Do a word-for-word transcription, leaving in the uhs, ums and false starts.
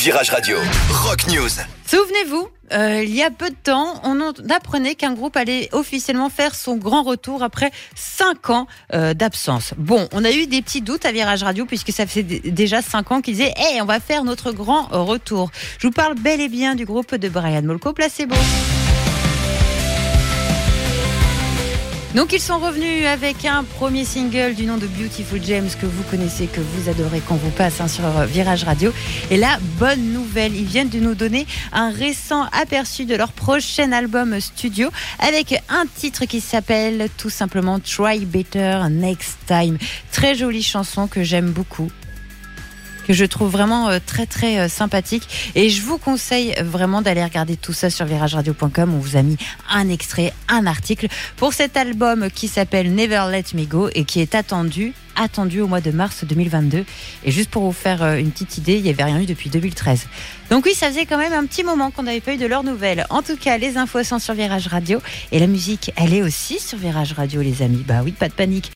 Virage Radio, Rock News. Souvenez-vous, euh, il y a peu de temps, on apprenait qu'un groupe allait officiellement faire son grand retour après cinq ans euh, d'absence. Bon, on a eu des petits doutes à Virage Radio puisque ça fait d- déjà cinq ans qu'ils disaient hey, « on va faire notre grand retour ». Je vous parle bel et bien du groupe de Brian Molko, Placebo. Donc ils sont revenus avec un premier single du nom de Beautiful James que vous connaissez, que vous adorez quand vous passe hein, sur Virage Radio. Et là, bonne nouvelle, ils viennent de nous donner un récent aperçu de leur prochain album studio avec un titre qui s'appelle tout simplement Try Better Next Time. Très jolie chanson que j'aime beaucoup, que je trouve vraiment euh, très très euh, sympathique, et je vous conseille vraiment d'aller regarder tout ça sur virage radio point com. On vous a mis un extrait, un article pour cet album qui s'appelle Never Let Me Go et qui est attendu attendu au mois de mars deux mille vingt-deux. Et juste pour vous faire euh, une petite idée, il n'y avait rien eu depuis deux mille treize. Donc oui, ça faisait quand même un petit moment qu'on n'avait pas eu de leurs nouvelles. En tout cas, les infos sont sur Virage Radio et la musique, elle est aussi sur Virage Radio, les amis. Bah oui, pas de panique.